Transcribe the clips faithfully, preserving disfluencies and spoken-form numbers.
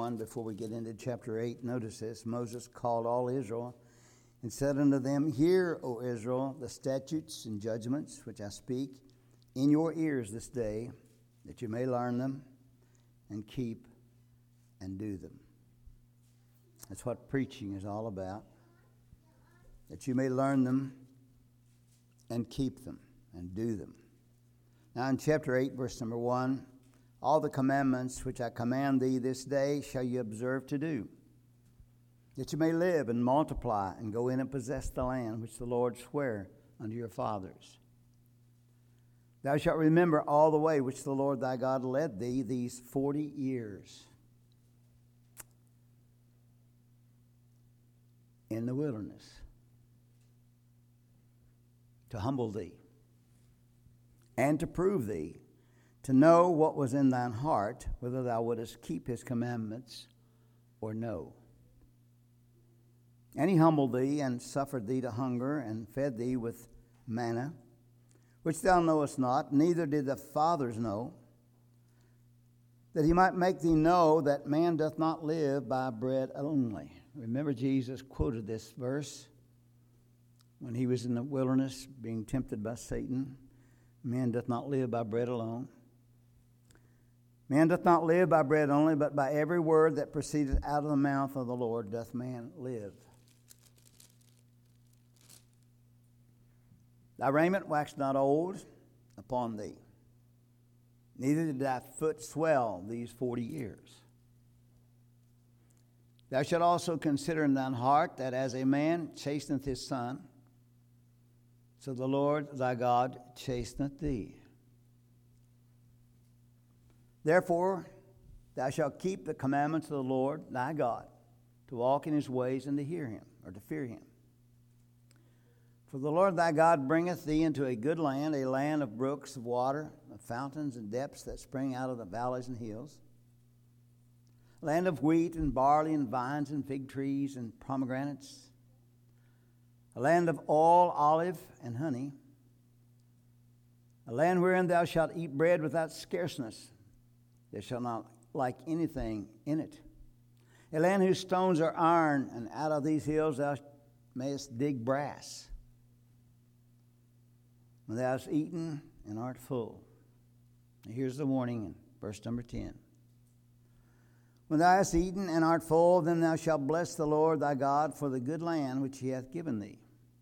one, before we get into chapter eight, notice this. Moses called all Israel and said unto them, Hear, O Israel, the statutes and judgments which I speak in your ears this day, that you may learn them and keep and do them. That's what preaching is all about, that you may learn them and keep them and do them. Now in chapter eight, verse number one, all the commandments which I command thee this day shall you observe to do, that you may live and multiply and go in and possess the land which the Lord sware unto your fathers. Thou shalt remember all the way which the Lord thy God led thee these forty years in the wilderness, to humble thee and to prove thee, to know what was in thine heart, whether thou wouldest keep his commandments or no. And he humbled thee and suffered thee to hunger and fed thee with manna, which thou knowest not, neither did the fathers know, that he might make thee know that man doth not live by bread only. Remember, Jesus quoted this verse when he was in the wilderness being tempted by Satan. Man doth not live by bread alone. Man doth not live by bread only, but by every word that proceedeth out of the mouth of the Lord doth man live. Thy raiment waxed not old upon thee, neither did thy foot swell these forty years. Thou shalt also consider in thine heart that as a man chasteneth his son, so the Lord thy God chasteneth thee. Therefore thou shalt keep the commandments of the Lord thy God, to walk in his ways and to hear him, or to fear him. For the Lord thy God bringeth thee into a good land, a land of brooks of water, of fountains and depths that spring out of the valleys and hills, a land of wheat and barley and vines and fig trees and pomegranates, a land of oil, olive, and honey, a land wherein thou shalt eat bread without scarceness. There shall not lack anything in it. A land whose stones are iron, and out of these hills thou mayest dig brass. When thou hast eaten and art full. Now here's the warning in verse number ten. When thou hast eaten and art full, then thou shalt bless the Lord thy God for the good land which he hath given thee.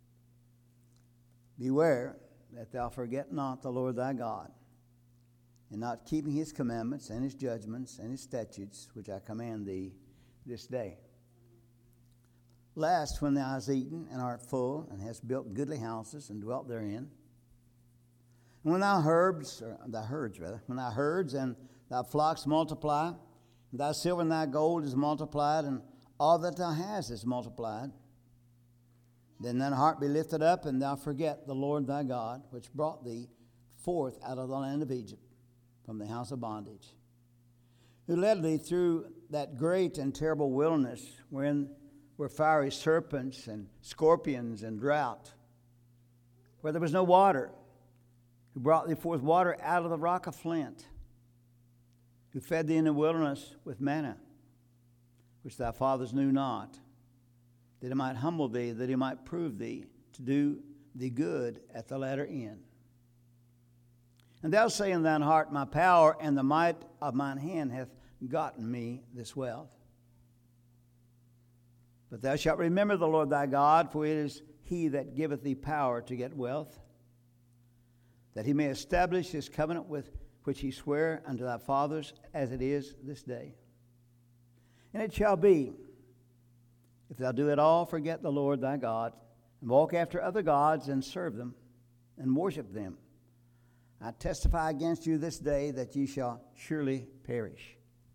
Beware that thou forget not the Lord thy God, in not keeping his commandments and his judgments and his statutes, which I command thee this day. Last, when thou hast eaten and art full, and hast built goodly houses and dwelt therein, and when thy herds, or thy herds rather, when thy herds and thy flocks multiply, and thy silver and thy gold is multiplied, and all that thou hast is multiplied, then thine heart be lifted up, and thou forget the Lord thy God, which brought thee forth out of the land of Egypt, from the house of bondage, who led thee through that great and terrible wilderness, wherein were fiery serpents and scorpions and drought, where there was no water, who brought thee forth water out of the rock of flint, who fed thee in the wilderness with manna, which thy fathers knew not, that he might humble thee, that he might prove thee to do thee good at the latter end. And thou say in thine heart, My power and the might of mine hand hath gotten me this wealth. But thou shalt remember the Lord thy God, for it is he that giveth thee power to get wealth, that he may establish his covenant with which he sware unto thy fathers, as it is this day. And it shall be, if thou do at all forget the Lord thy God, and walk after other gods, and serve them, and worship them, I testify against you this day that ye shall surely perish.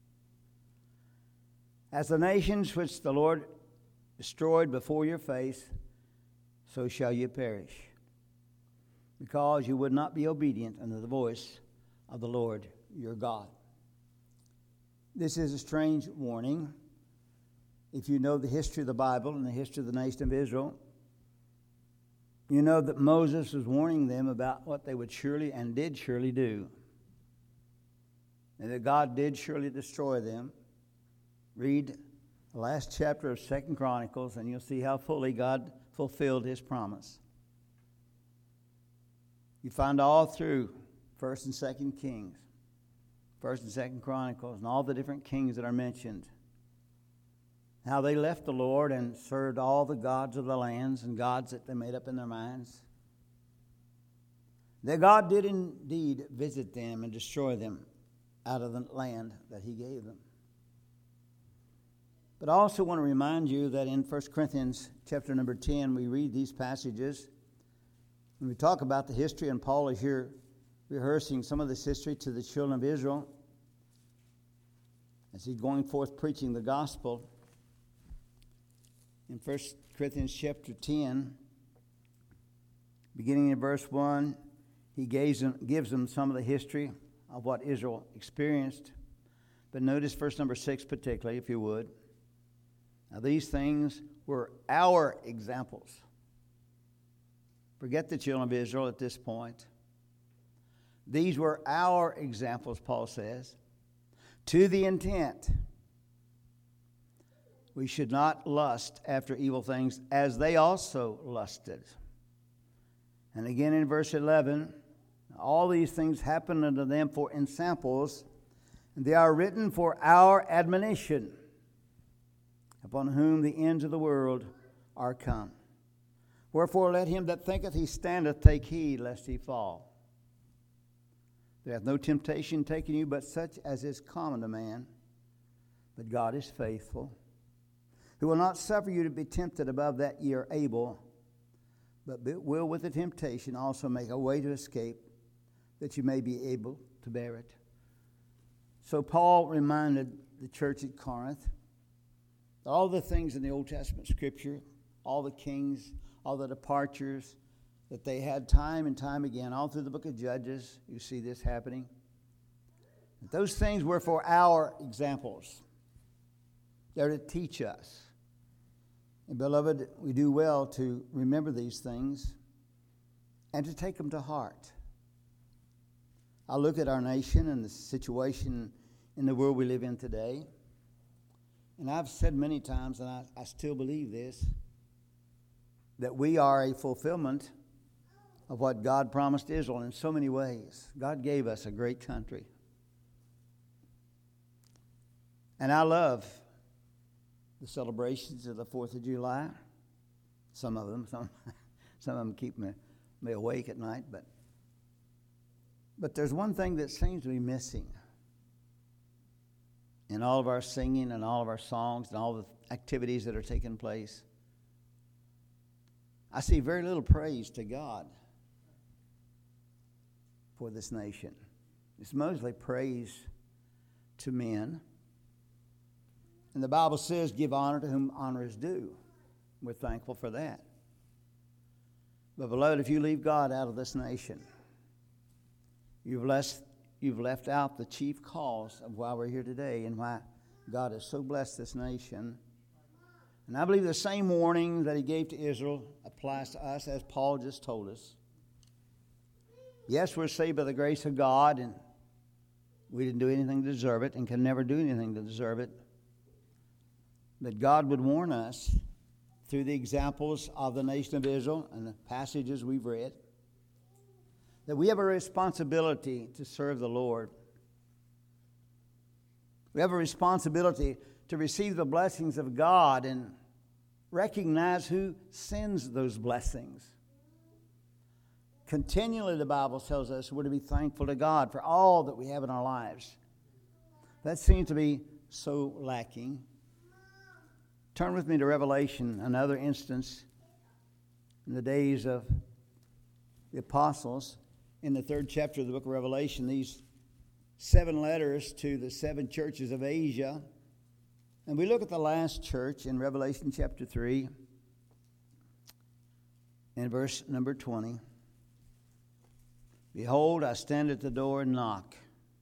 As the nations which the Lord destroyed before your face, so shall ye perish, because you would not be obedient unto the voice of the Lord your God. This is a strange warning. If you know the history of the Bible and the history of the nation of Israel, you know that Moses was warning them about what they would surely and did surely do, and that God did surely destroy them. read the last chapter of Second Chronicles, and you'll see how fully God fulfilled his promise. You find all through First and Second Kings, First and Second Chronicles, and all the different kings that are mentioned, how they left the Lord and served all the gods of the lands and gods that they made up in their minds. That God did indeed visit them and destroy them out of the land that he gave them. But I also want to remind you that in First Corinthians chapter number ten, we read these passages. When we talk about the history, and Paul is here rehearsing some of this history to the children of Israel as he's going forth preaching the gospel. In First Corinthians chapter ten, beginning in verse one, he gives them, gives them some of the history of what Israel experienced. But notice verse number six particularly, if you would. Now these things were our examples. Forget the children of Israel at this point. These were our examples, Paul says, to the intent we should not lust after evil things as they also lusted. And again in verse eleven, all these things happened unto them for ensamples, and they are written for our admonition, upon whom the ends of the world are come. Wherefore let him that thinketh he standeth take heed lest he fall. There hath no temptation taken you but such as is common to man. But God is faithful, who will not suffer you to be tempted above that ye are able, but will with the temptation also make a way to escape, that you may be able to bear it. So Paul reminded the church at Corinth, all the things in the Old Testament Scripture, all the kings, all the departures that they had time and time again, all through the book of Judges, you see this happening. Those things were for our examples. They're to teach us. And beloved, we do well to remember these things and to take them to heart. I look at our nation and the situation in the world we live in today, and I've said many times, and I, I still believe this, that we are a fulfillment of what God promised Israel in so many ways. God gave us a great country. And I love the celebrations of the fourth of July. Some of them, some, some of them keep me, me awake at night. But, but there's one thing that seems to be missing in all of our singing and all of our songs and all the activities that are taking place. I see very little praise to God for this nation. It's mostly praise to men. And the Bible says, give honor to whom honor is due. We're thankful for that. But beloved, if you leave God out of this nation, you've left, you've left out the chief cause of why we're here today and why God has so blessed this nation. And I believe the same warning that he gave to Israel applies to us, as Paul just told us. Yes, we're saved by the grace of God, and we didn't do anything to deserve it and can never do anything to deserve it. But God would warn us through the examples of the nation of Israel and the passages we've read that we have a responsibility to serve the Lord. We have a responsibility to receive the blessings of God and recognize who sends those blessings. Continually, the Bible tells us we're to be thankful to God for all that we have in our lives. That seems to be so lacking. Turn with me to Revelation, another instance in the days of the apostles. In the third chapter of the book of Revelation, these seven letters to the seven churches of Asia. And we look at the last church in Revelation chapter three, in verse number twenty. Behold, I stand at the door and knock.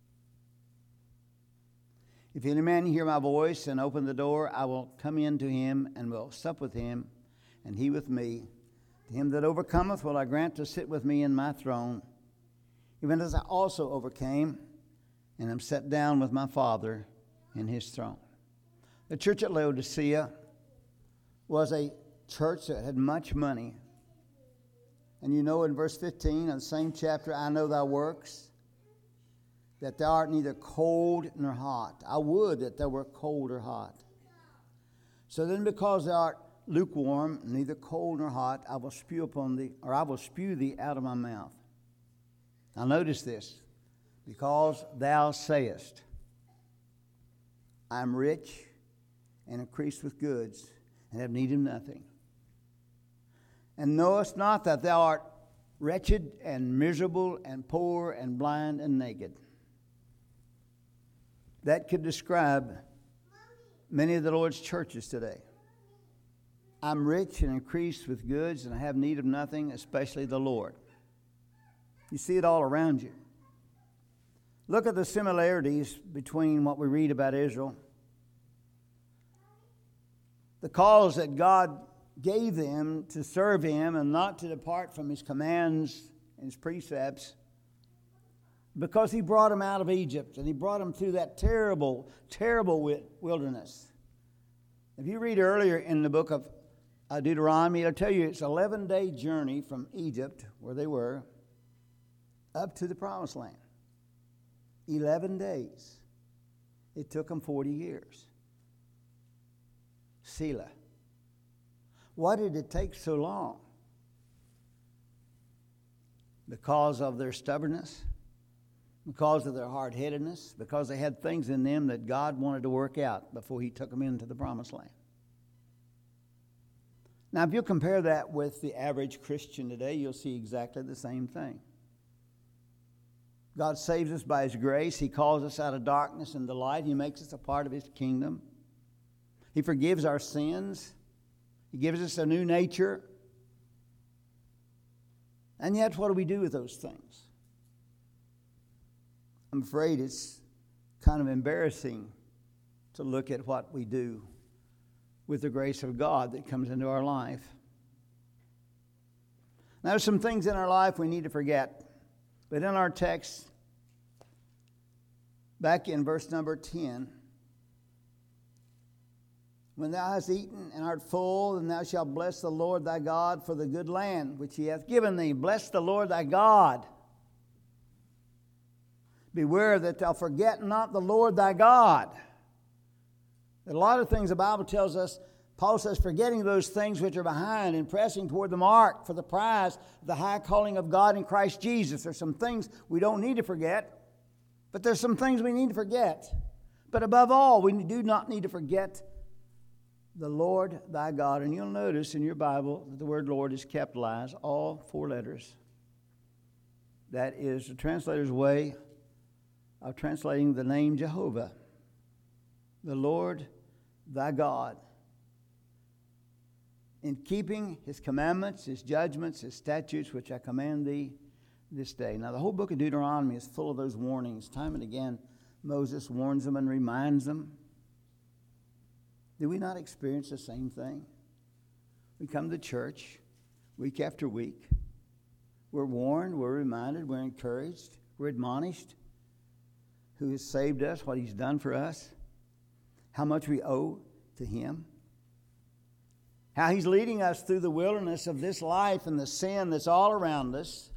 If any man hear my voice and open the door, I will come in to him and will sup with him, and he with me. To him that overcometh will I grant to sit with me in my throne, even as I also overcame and am set down with my Father in his throne. The church at Laodicea was a church that had much money. And you know in verse fifteen of the same chapter, I know thy works, that thou art neither cold nor hot. I would that thou wert cold or hot. So then because thou art lukewarm, neither cold nor hot, I will spew upon thee, or I will spew thee out of my mouth. Now notice this. Because thou sayest, I am rich and increased with goods, and have need of nothing. And knowest not that thou art wretched and miserable and poor and blind and naked. That could describe many of the Lord's churches today. I'm rich and increased with goods, and I have need of nothing, especially the Lord. You see it all around you. Look at the similarities between what we read about Israel. The cause that God gave them to serve Him and not to depart from His commands and His precepts, because He brought them out of Egypt and He brought them through that terrible, terrible wilderness. If you read earlier in the book of Deuteronomy, it'll tell you it's an eleven-day journey from Egypt, where they were, up to the Promised Land. Eleven days. It took them forty years. Selah. Why did it take so long? Because of their stubbornness, because of their hard-headedness, because they had things in them that God wanted to work out before He took them into the Promised Land. Now, if you compare that with the average Christian today, you'll see exactly the same thing. God saves us by His grace. He calls us out of darkness into light. He makes us a part of His kingdom. He forgives our sins. He gives us a new nature. And yet, what do we do with those things? I'm afraid it's kind of embarrassing to look at what we do with the grace of God that comes into our life. Now, there's some things in our life we need to forget. But in our text, back in verse number ten, when thou hast eaten and art full, then thou shalt bless the Lord thy God for the good land which He hath given thee. Bless the Lord thy God. Beware that thou forget not the Lord thy God. A lot of things the Bible tells us, Paul says, forgetting those things which are behind and pressing toward the mark for the prize of the high calling of God in Christ Jesus. There's some things we don't need to forget, but there's some things we need to forget. But above all, we do not need to forget the Lord thy God. And you'll notice in your Bible that the word Lord is capitalized, all four letters. That is the translator's way of translating the name Jehovah. The Lord thy God. In keeping His commandments, His judgments, His statutes, which I command thee this day. Now, the whole book of Deuteronomy is full of those warnings. Time and again, Moses warns them and reminds them. Do we not experience the same thing? We come to church week after week. We're warned, we're reminded, we're encouraged, we're admonished. Who has saved us, what He's done for us, how much we owe to Him, how He's leading us through the wilderness of this life and the sin that's all around us.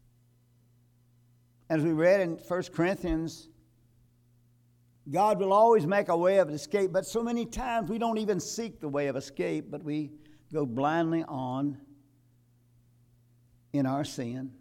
As we read in First Corinthians, God will always make a way of escape, but so many times we don't even seek the way of escape, but we go blindly on in our sin.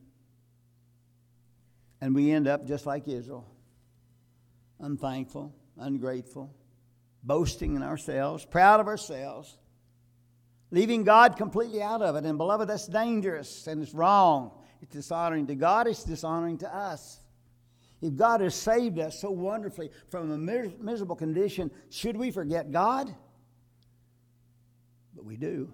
And we end up just like Israel, unthankful, ungrateful, boasting in ourselves, proud of ourselves, leaving God completely out of it. And beloved, that's dangerous and it's wrong. It's dishonoring to God, it's dishonoring to us. If God has saved us so wonderfully from a miserable condition, should we forget God? But we do.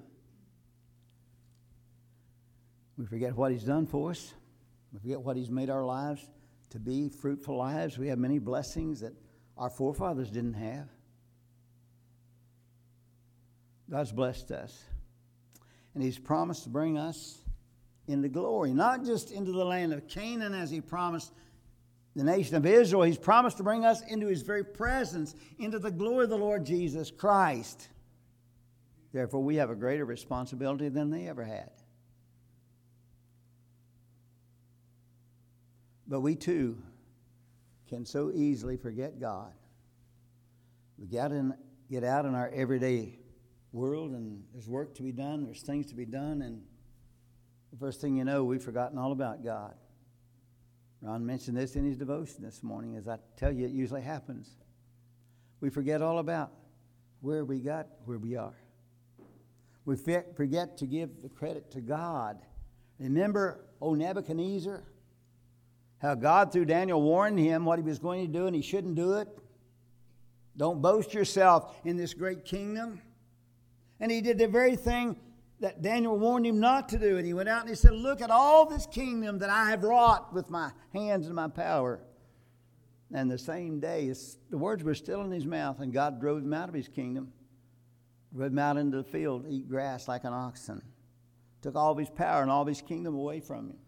We forget what He's done for us. We forget what He's made our lives to be, fruitful lives. We have many blessings that our forefathers didn't have. God's blessed us. And He's promised to bring us into glory, not just into the land of Canaan as He promised the nation of Israel, He's promised to bring us into His very presence, into the glory of the Lord Jesus Christ. Therefore, we have a greater responsibility than they ever had. But we too can so easily forget God. We get, in, get out in our everyday world, and there's work to be done, there's things to be done, and the first thing you know, we've forgotten all about God. Ron mentioned this in his devotion this morning. As I tell you, it usually happens. We forget all about where we got where we are. We forget to give the credit to God. Remember old Nebuchadnezzar? How God, through Daniel, warned him what he was going to do, and he shouldn't do it. Don't boast yourself in this great kingdom. And he did the very thing that Daniel warned him not to do. And he went out and he said, look at all this kingdom that I have wrought with my hands and my power. And the same day, the words were still in his mouth, and God drove him out of his kingdom. Drove him out into the field to eat grass like an oxen. Took all of his power and all of his kingdom away from him.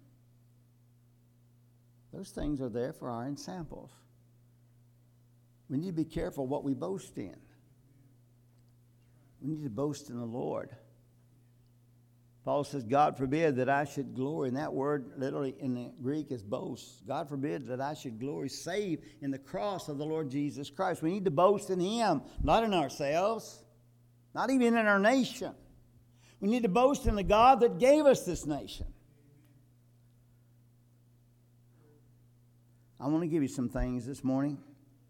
Those things are there for our examples. We need to be careful what we boast in. We need to boast in the Lord. Paul says, God forbid that I should glory. And that word literally in the Greek is boast. God forbid that I should glory save in the cross of the Lord Jesus Christ. We need to boast in Him, not in ourselves, not even in our nation. We need to boast in the God that gave us this nation. I want to give you some things this morning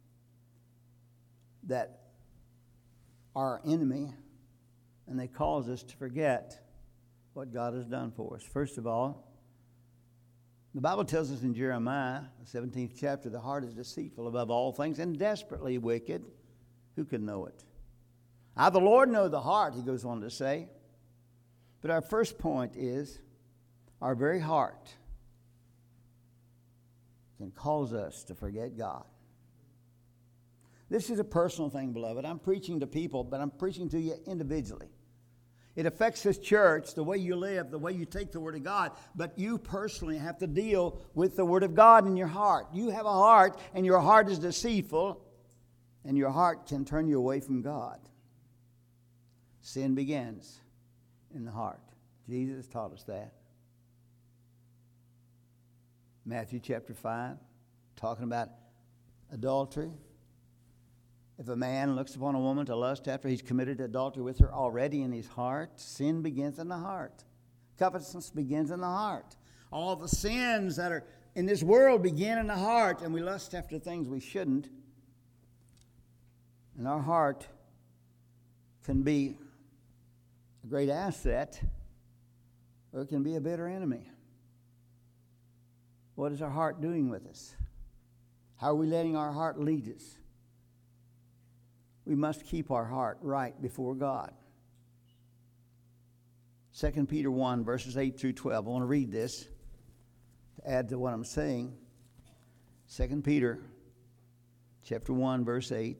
that are our enemy, and they cause us to forget what God has done for us. First of all, the Bible tells us in Jeremiah, the seventeenth chapter, the heart is deceitful above all things and desperately wicked. Who can know it? I, the Lord, know the heart, he goes on to say. But our first point is our very heart can cause us to forget God. This is a personal thing, beloved. I'm preaching to people, but I'm preaching to you individually. It affects this church, the way you live, the way you take the Word of God, but you personally have to deal with the Word of God in your heart. You have a heart, and your heart is deceitful, and your heart can turn you away from God. Sin begins in the heart. Jesus taught us that. Matthew chapter five, talking about adultery. If a man looks upon a woman to lust after he's committed adultery with her already in his heart, sin begins in the heart. Covetousness begins in the heart. All the sins that are in this world begin in the heart, and we lust after things we shouldn't. And our heart can be a great asset, or it can be a bitter enemy. What is our heart doing with us? How are we letting our heart lead us? We must keep our heart right before God. Second Peter one, verses eight through twelve. I want to read this to add to what I'm saying. Second Peter chapter one, verse eight.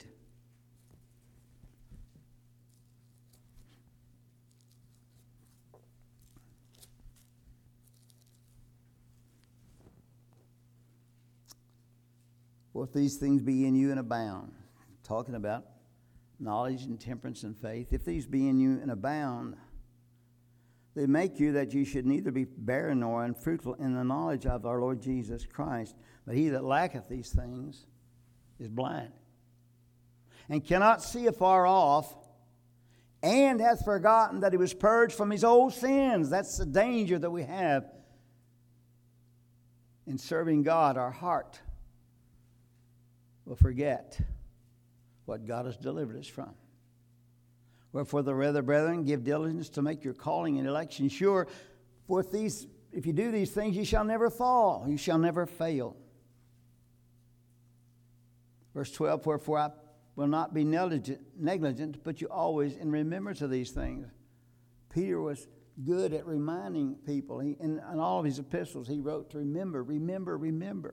For if these things be in you and abound, talking about knowledge and temperance and faith, if these be in you and abound, they make you that you should neither be barren nor unfruitful in the knowledge of our Lord Jesus Christ. But he that lacketh these things is blind, and cannot see afar off, and hath forgotten that he was purged from his old sins. That's the danger that we have in serving God. Our heart will forget what God has delivered us from. Wherefore, the rather, brethren, give diligence to make your calling and election sure. For if these, if you do these things, you shall never fall. You shall never fail. Verse twelve, wherefore I will not be negligent, negligent, but you always in remembrance of these things. Peter was good at reminding people. He, in, in all of his epistles, he wrote to remember, remember, remember.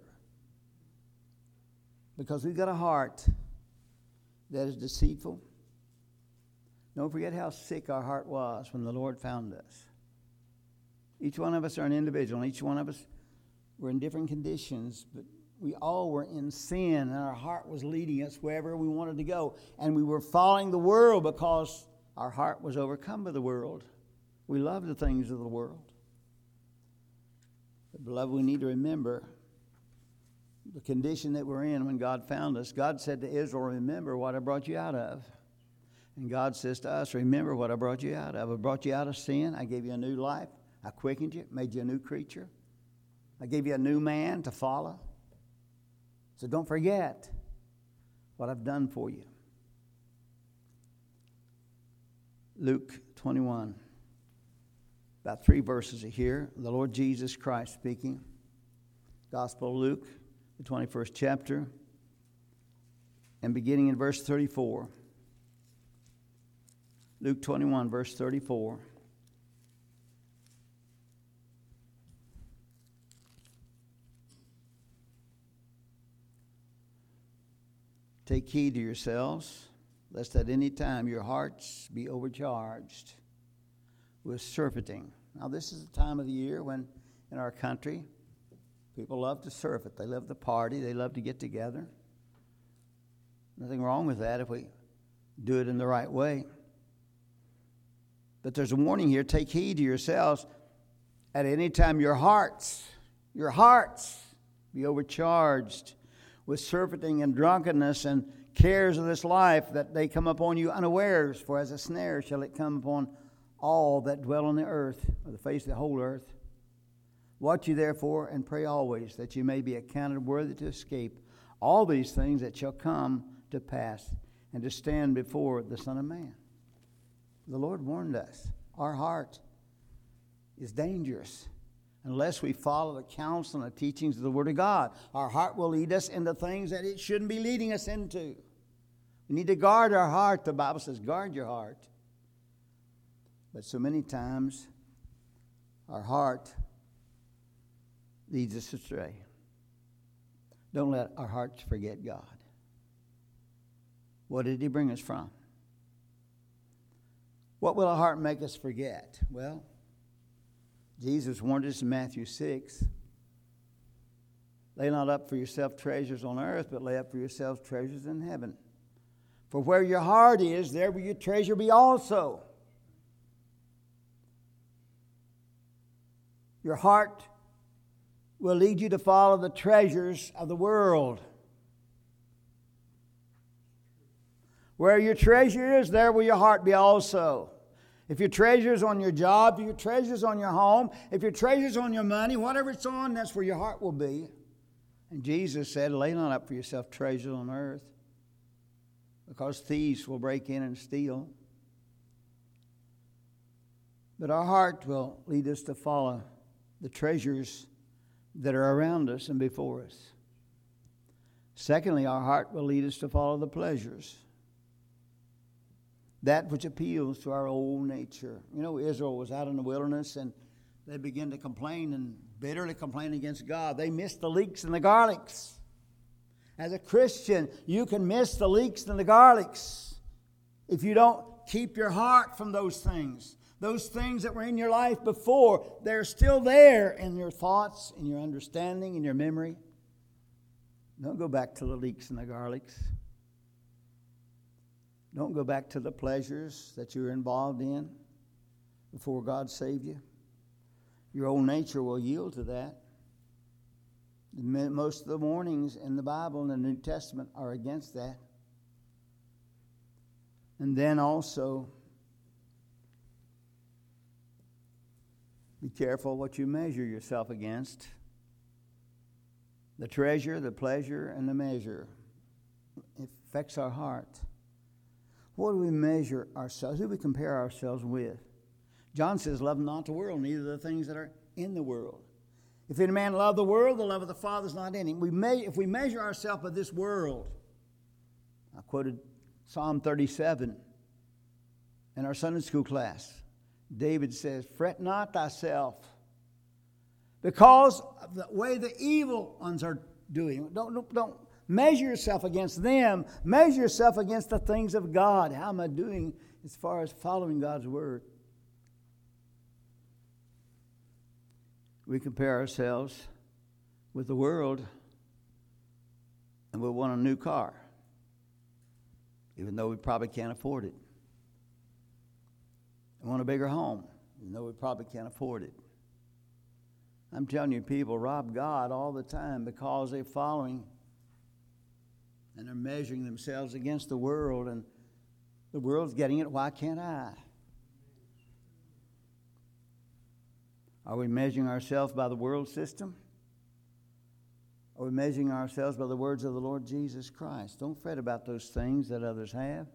Because we've got a heart that is deceitful. Don't forget how sick our heart was when the Lord found us. Each one of us are an individual, and each one of us, we're in different conditions, but we all were in sin, and our heart was leading us wherever we wanted to go. And we were following the world because our heart was overcome by the world. We love the things of the world. But beloved, we need to remember the condition that we're in when God found us. God said to Israel, remember what I brought you out of. And God says to us, remember what I brought you out of. I brought you out of sin. I gave you a new life. I quickened you, made you a new creature. I gave you a new man to follow. So don't forget what I've done for you. Luke twenty-one. About three verses here. The Lord Jesus Christ speaking. Gospel of Luke, the twenty-first chapter. And beginning in verse thirty-four. Luke twenty-one, verse thirty-four. Take heed to yourselves, lest at any time your hearts be overcharged with surfeiting. Now, this is the time of the year when, in our country, people love to surfeit. They love to party. They love to get together. Nothing wrong with that if we do it in the right way. But there's a warning here. Take heed to yourselves. At any time your hearts, your hearts be overcharged with surfeiting and drunkenness and cares of this life, that they come upon you unawares. For as a snare shall it come upon all that dwell on the earth, or the face of the whole earth. Watch you therefore, and pray always, that you may be accounted worthy to escape all these things that shall come to pass, and to stand before the Son of Man. The Lord warned us. Our heart is dangerous unless we follow the counsel and the teachings of the Word of God. Our heart will lead us into things that it shouldn't be leading us into. We need to guard our heart. The Bible says, guard your heart. But so many times, our heart leads us astray. Don't let our hearts forget God. What did He bring us from? What will our heart make us forget? Well, Jesus warned us in Matthew six. Lay not up for yourself treasures on earth, but lay up for yourselves treasures in heaven. For where your heart is, there will your treasure be also. Your heart will lead you to follow the treasures of the world. Where your treasure is, there will your heart be also. If your treasure's on your job, if your treasure's on your home, if your treasure's on your money, whatever it's on, that's where your heart will be. And Jesus said, lay not up for yourself treasures on earth, because thieves will break in and steal. But our heart will lead us to follow the treasures that are around us and before us. Secondly, our heart will lead us to follow the pleasures, that which appeals to our old nature. You know, Israel was out in the wilderness, and they began to complain and bitterly complain against God. They missed the leeks and the garlics. As a Christian, you can miss the leeks and the garlics if you don't keep your heart from those things. Those things that were in your life before, they're still there in your thoughts, in your understanding, in your memory. Don't go back to the leeks and the garlics. Don't go back to the pleasures that you were involved in before God saved you. Your old nature will yield to that. Most of the warnings in the Bible and the New Testament are against that. And then also, be careful what you measure yourself against. The treasure, the pleasure, and the measure. It affects our heart. What do we measure ourselves? Who do we compare ourselves with? John says, love not the world, neither the things that are in the world. If any man love the world, the love of the Father is not in him. We may, if we measure ourselves by this world, I quoted Psalm thirty-seven in our Sunday school class. David says, fret not thyself because of the way the evil ones are doing. Don't, don't, don't measure yourself against them. Measure yourself against the things of God. How am I doing as far as following God's word? We compare ourselves with the world. And we'll want a new car, even though we probably can't afford it. We want a bigger home, even though we probably can't afford it. I'm telling you, people rob God all the time because they're following and they're measuring themselves against the world, and the world's getting it. Why can't I? Are we measuring ourselves by the world system? Are we measuring ourselves by the words of the Lord Jesus Christ? Don't fret about those things that others have.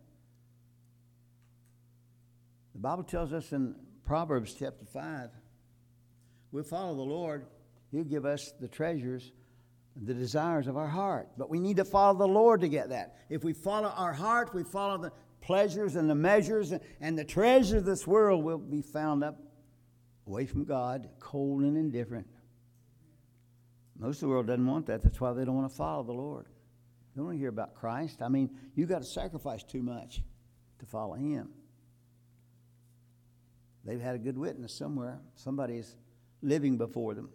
The Bible tells us in Proverbs chapter five, we'll follow the Lord. He'll give us the treasures, the desires of our heart. But we need to follow the Lord to get that. If we follow our heart, we follow the pleasures and the measures, and the treasures of this world will be found up away from God, cold and indifferent. Most of the world doesn't want that. That's why they don't want to follow the Lord. They don't want to hear about Christ. I mean, you've got to sacrifice too much to follow Him. They've had a good witness somewhere. Somebody's living before them.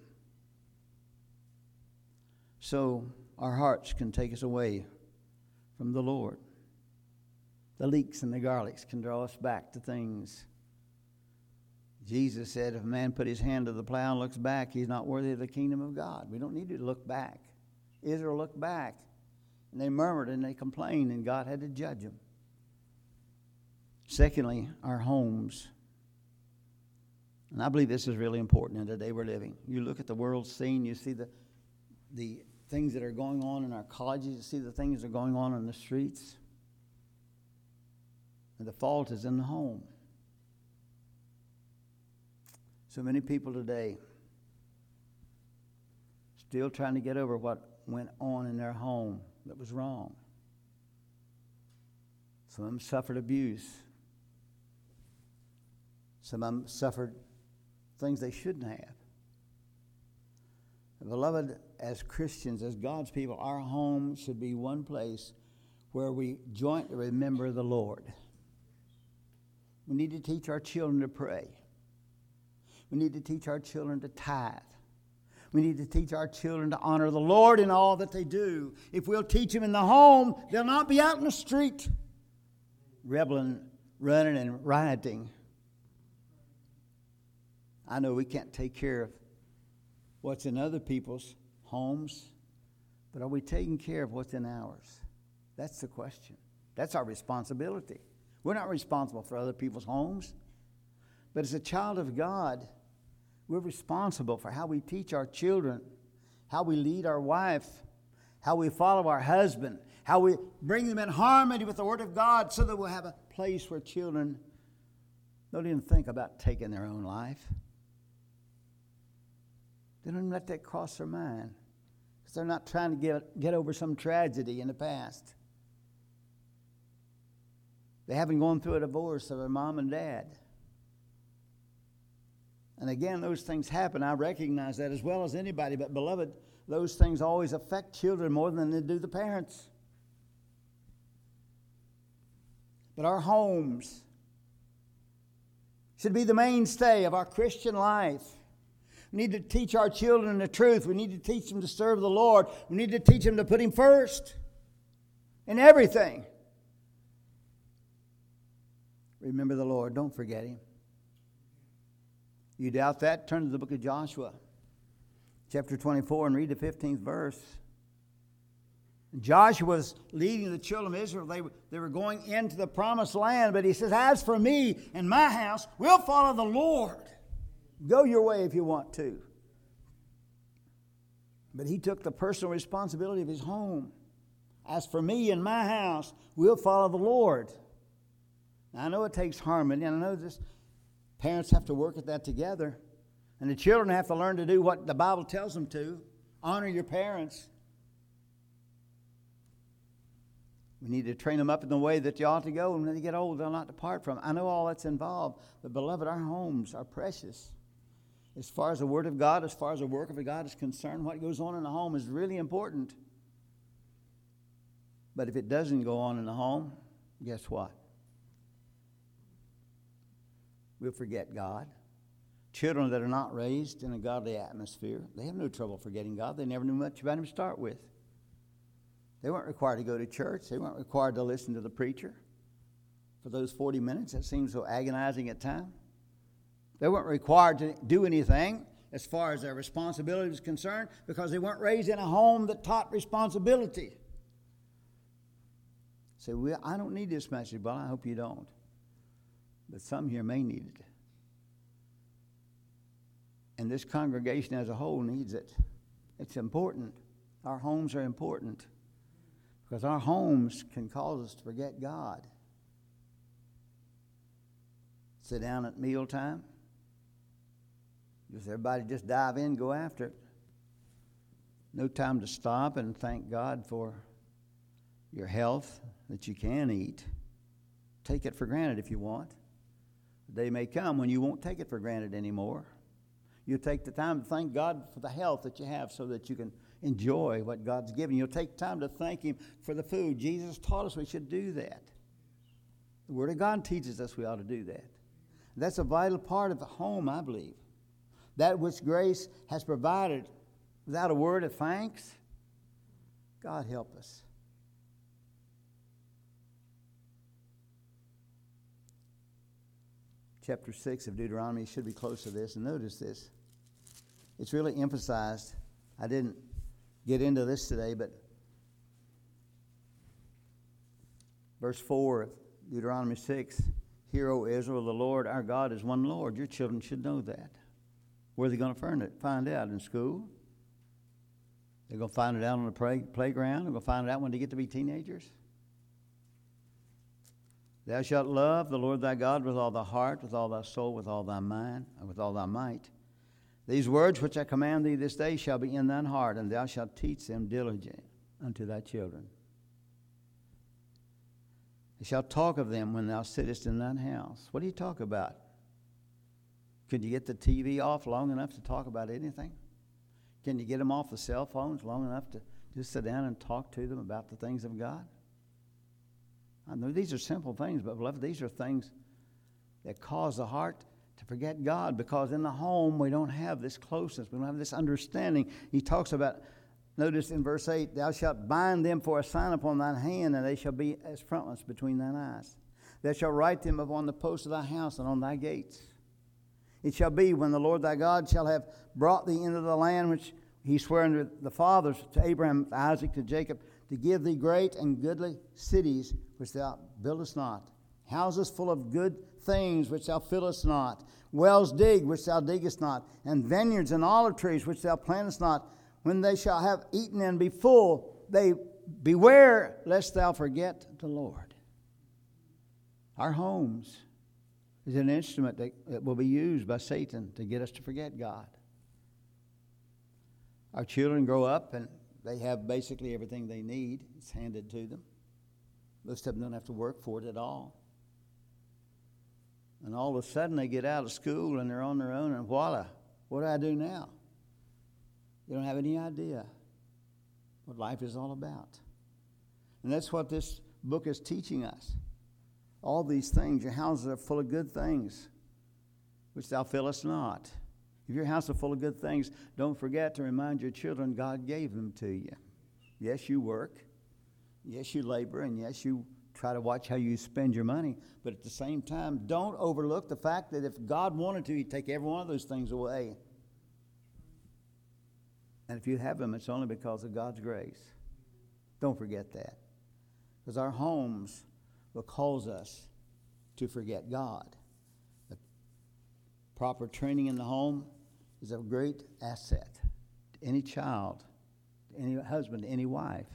So our hearts can take us away from the Lord. The leeks and the garlics can draw us back to things. Jesus said, if a man put his hand to the plow and looks back, he's not worthy of the kingdom of God. We don't need to look back. Israel looked back, and they murmured and they complained, and God had to judge them. Secondly, our homes. And I believe this is really important in the day we're living. You look at the world scene, you see the, the things that are going on in our colleges, you see the things that are going on in the streets. And the fault is in the home. So many people today still trying to get over what went on in their home that was wrong. Some of them suffered abuse. Some of them suffered things they shouldn't have. Beloved, as Christians, as God's people, our home should be one place where we jointly remember the Lord. We need to teach our children to pray. We need to teach our children to tithe. We need to teach our children to honor the Lord in all that they do. If we'll teach them in the home, they'll not be out in the street rebelling, running, and rioting. I know we can't take care of what's in other people's homes, but are we taking care of what's in ours? That's the question. That's our responsibility. We're not responsible for other people's homes. But as a child of God, we're responsible for how we teach our children, how we lead our wife, how we follow our husband, how we bring them in harmony with the Word of God so that we'll have a place where children don't even think about taking their own life. They don't even let that cross their mind because they're not trying to get, get over some tragedy in the past. They haven't gone through a divorce of their mom and dad. And again, those things happen. I recognize that as well as anybody. But beloved, those things always affect children more than they do the parents. But our homes should be the mainstay of our Christian life. We need to teach our children the truth. We need to teach them to serve the Lord. We need to teach them to put Him first in everything. Remember the Lord. Don't forget Him. You doubt that? Turn to the book of Joshua, chapter twenty-four, and read the fifteenth verse. Joshua was leading the children of Israel. They, they were going into the promised land, but he says, as for me and my house, we'll follow the Lord. Go your way if you want to. But he took the personal responsibility of his home. As for me and my house, we'll follow the Lord. Now, I know it takes harmony, and I know this. Parents have to work at that together. And the children have to learn to do what the Bible tells them to. Honor your parents. We need to train them up in the way that they ought to go. And when they get old, they'll not depart from it. I know all that's involved. But beloved, our homes are precious. As far as the Word of God, as far as the work of God is concerned, what goes on in the home is really important. But if it doesn't go on in the home, guess what? We'll forget God. Children that are not raised in a godly atmosphere, they have no trouble forgetting God. They never knew much about Him to start with. They weren't required to go to church. They weren't required to listen to the preacher for those forty minutes. That seems so agonizing at times. They weren't required to do anything as far as their responsibility was concerned because they weren't raised in a home that taught responsibility. Say, so well, I don't need this message. Well, I hope you don't. But some here may need it. And this congregation as a whole needs it. It's important. Our homes are important because our homes can cause us to forget God. Sit down at mealtime. Just everybody just dive in, go after it. No time to stop and thank God for your health that you can eat. Take it for granted if you want. The day may come when you won't take it for granted anymore. You'll take the time to thank God for the health that you have so that you can enjoy what God's given you. You'll take time to thank Him for the food. Jesus taught us we should do that. The Word of God teaches us we ought to do that. That's a vital part of the home, I believe. That which grace has provided without a word of thanks, God help us. Chapter six of Deuteronomy should be close to this. And notice this. It's really emphasized. I didn't get into this today, but verse four of Deuteronomy six, Hear, O Israel, the Lord our God is one Lord. Your children should know that. Where are they going to find out? In school? They're going to find it out on the play, playground? They're going to find it out when they get to be teenagers? Thou shalt love the Lord thy God with all thy heart, with all thy soul, with all thy mind, and with all thy might. These words which I command thee this day shall be in thine heart, and thou shalt teach them diligently unto thy children. Thou shalt talk of them when thou sittest in thine house. What do you talk about? Could you get the T V off long enough to talk about anything? Can you get them off the cell phones long enough to just sit down and talk to them about the things of God? I know these are simple things, but beloved, these are things that cause the heart to forget God, because in the home we don't have this closeness, we don't have this understanding. He talks about, notice in verse eight, thou shalt bind them for a sign upon thine hand, and they shall be as frontlets between thine eyes. Thou shalt write them upon the posts of thy house and on thy gates. It shall be when the Lord thy God shall have brought thee into the land which he sware unto the fathers, to Abraham, to Isaac, to Jacob, to give thee great and goodly cities which thou buildest not, houses full of good things which thou fillest not, wells digged which thou diggest not, and vineyards and olive trees which thou plantest not. When they shall have eaten and be full, they beware lest thou forget the Lord. Our homes is an instrument that, that will be used by Satan to get us to forget God. Our children grow up and they have basically everything they need. It's handed to them. Most of them don't have to work for it at all. And all of a sudden they get out of school and they're on their own, and voila, what do I do now? They don't have any idea what life is all about. And that's what this book is teaching us. All these things, your houses are full of good things, which thou fillest not. If your house is full of good things, don't forget to remind your children God gave them to you. Yes, you work. Yes, you labor. And yes, you try to watch how you spend your money. But at the same time, don't overlook the fact that if God wanted to, He'd take every one of those things away. And if you have them, it's only because of God's grace. Don't forget that. Because our homes will cause us to forget God. The proper training in the home is a great asset to any child, to any husband, to any wife.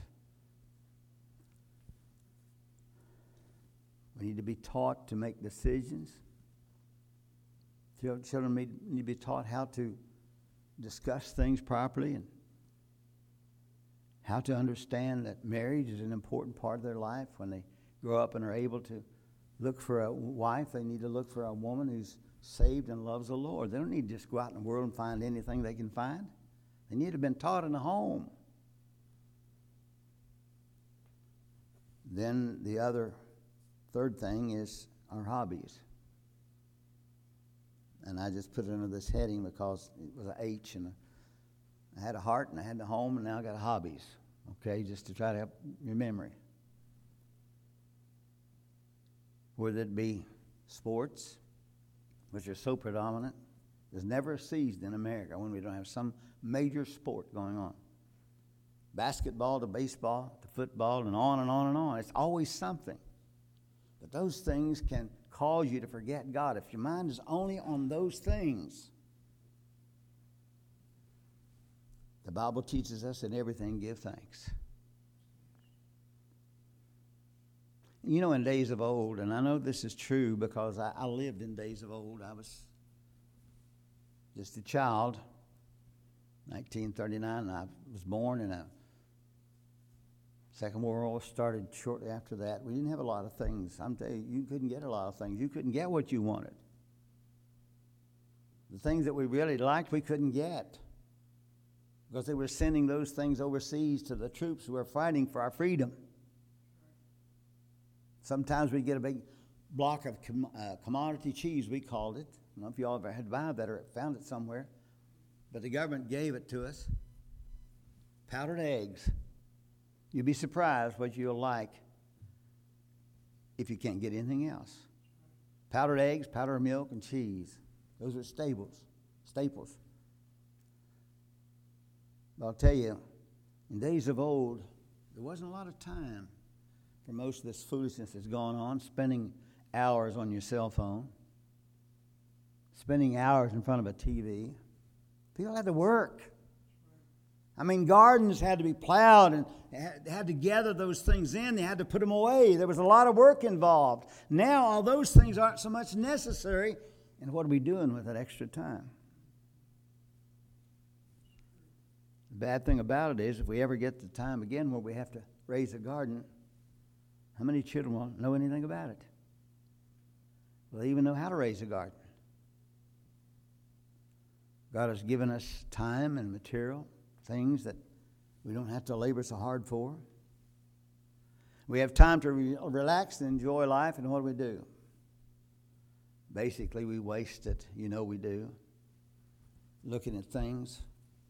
We need to be taught to make decisions. Children need to be taught how to discuss things properly and how to understand that marriage is an important part of their life. When they grow up and are able to look for a wife, they need to look for a woman who's saved and loves the Lord. They don't need to just go out in the world and find anything they can find. They need to have been taught in the home. Then the other third thing is our hobbies. And I just put it under this heading because it was an H, and a, I had a heart and I had a home, and now I got hobbies. Okay, just to try to help your memory. Whether it be sports, which are so predominant, there's never a season in America when we don't have some major sport going on. Basketball to baseball to football and on and on and on. It's always something. But those things can cause you to forget God. If your mind is only on those things, the Bible teaches us in everything give thanks. You know, in days of old, and I know this is true because I, I lived in days of old. I was just a child, nineteen thirty-nine, and I was born in a Second World War started shortly after that. We didn't have a lot of things. I'm telling you, you couldn't get a lot of things. You couldn't get what you wanted. The things that we really liked, we couldn't get because they were sending those things overseas to the troops who were fighting for our freedom. Sometimes we'd get a big block of com- uh, commodity cheese, we called it. I don't know if you all ever had to buy that or found it somewhere. But the government gave it to us. Powdered eggs. You'd be surprised what you'll like if you can't get anything else. Powdered eggs, powdered milk, and cheese. Those are staples. Staples. But I'll tell you, in days of old, there wasn't a lot of time for most of this foolishness that's gone on, spending hours on your cell phone, spending hours in front of a T V. People had to work. I mean, gardens had to be plowed, and they had to gather those things in. They had to put them away. There was a lot of work involved. Now, all those things aren't so much necessary, and what are we doing with that extra time? The bad thing about it is, if we ever get the time again where we have to raise a garden, how many children will know anything about it? Will they even know how to raise a garden? God has given us time and material, things that we don't have to labor so hard for. We have time to re- relax and enjoy life, and what do we do? Basically, we waste it. You know we do. Looking at things.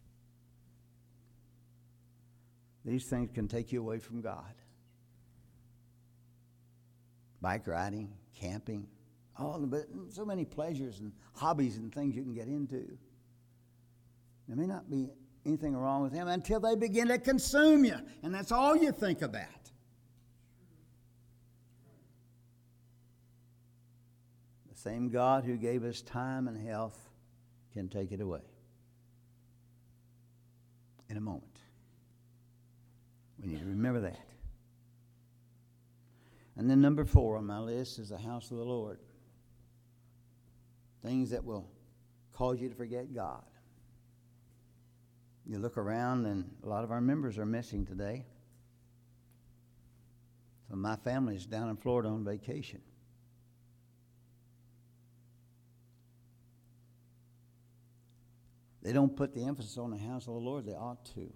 These things can take you away from God. Bike riding, camping, all the, so many pleasures and hobbies and things you can get into. There may not be anything wrong with them until they begin to consume you, and that's all you think about. The same God who gave us time and health can take it away in a moment. We need to remember that. And then number four on my list is the house of the Lord. Things that will cause you to forget God. You look around, and a lot of our members are missing today. So my family is down in Florida on vacation. They don't put the emphasis on the house of the Lord. They ought to.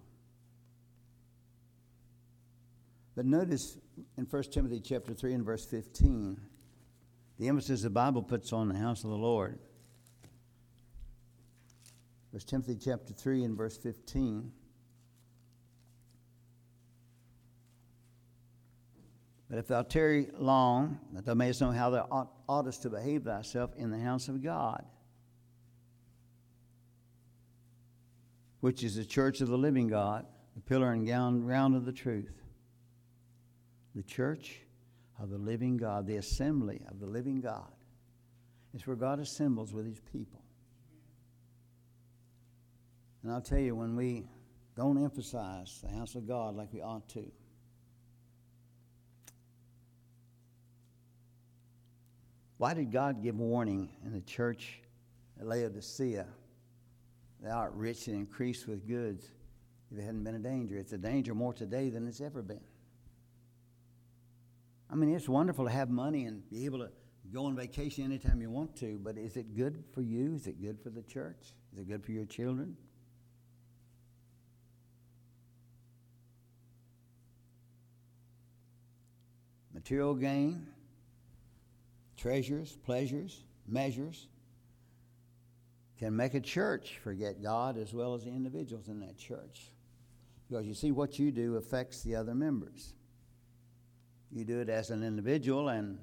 But notice in First Timothy chapter three and verse fifteen, the emphasis the Bible puts on the house of the Lord. First Timothy chapter three and verse fifteen. But if thou tarry long, that thou mayest know how thou ought, oughtest to behave thyself in the house of God, which is the church of the living God, the pillar and ground of the truth. The church of the living God, the assembly of the living God. It's where God assembles with his people. And I'll tell you, when we don't emphasize the house of God like we ought to, why did God give warning in the church at Laodicea? Thou art rich and increased with goods. If it hadn't been a danger, it's a danger more today than it's ever been. I mean, it's wonderful to have money and be able to go on vacation anytime you want to, but is it good for you? Is it good for the church? Is it good for your children? Material gain, treasures, pleasures, measures can make a church forget God as well as the individuals in that church. Because you see, what you do affects the other members. You do it as an individual, and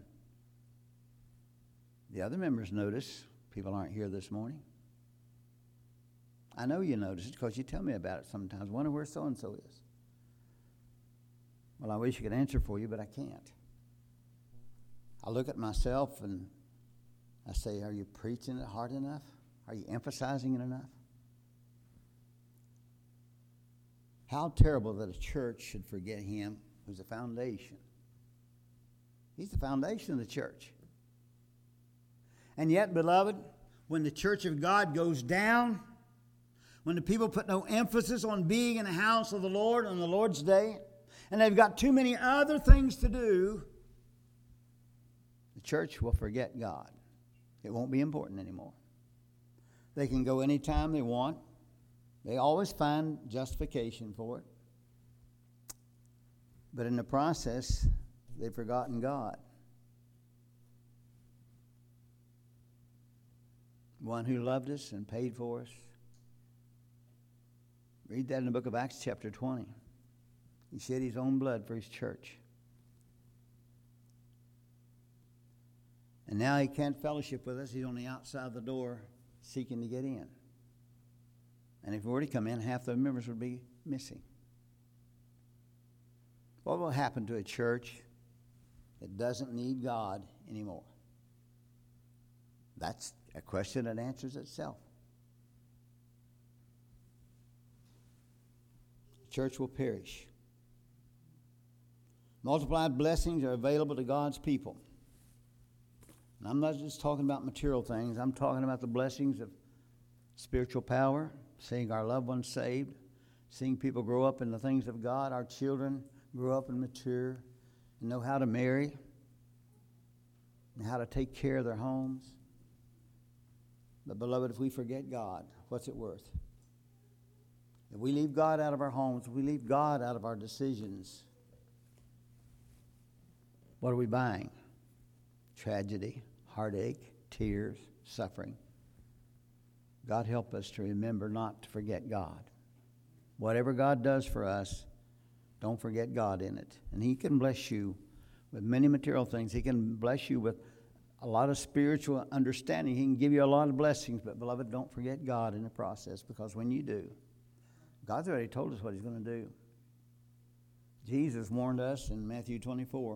the other members notice people aren't here this morning. I know you notice it because you tell me about it sometimes. Wonder where so-and-so is. Well, I wish I could answer for you, but I can't. I look at myself and I say, are you preaching it hard enough? Are you emphasizing it enough? How terrible that a church should forget him who's the foundation. He's the foundation of the church. And yet, beloved, when the church of God goes down, when the people put no emphasis on being in the house of the Lord on the Lord's day, and they've got too many other things to do, the church will forget God. It won't be important anymore. They can go anytime they want. They always find justification for it. But in the process, they've forgotten God. One who loved us and paid for us. Read that in the book of Acts chapter twenty. He shed his own blood for his church. And now he can't fellowship with us. He's on the outside of the door seeking to get in. And if he were to come in, half the members would be missing. What will happen to a church that doesn't need God anymore? That's a question that answers itself. The church will perish. Multiplied blessings are available to God's people. And I'm not just talking about material things. I'm talking about the blessings of spiritual power, seeing our loved ones saved, seeing people grow up in the things of God, our children grow up and mature and know how to marry and how to take care of their homes. But beloved, if we forget God, what's it worth? If we leave God out of our homes, if we leave God out of our decisions, what are we buying? Tragedy, heartache, tears, suffering. God help us to remember not to forget God. Whatever God does for us, don't forget God in it. And he can bless you with many material things. He can bless you with a lot of spiritual understanding. He can give you a lot of blessings. But, beloved, don't forget God in the process, because when you do, God's already told us what he's going to do. Jesus warned us in Matthew twenty-four,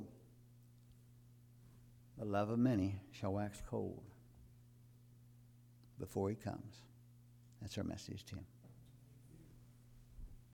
the love of many shall wax cold before he comes. That's our message to him.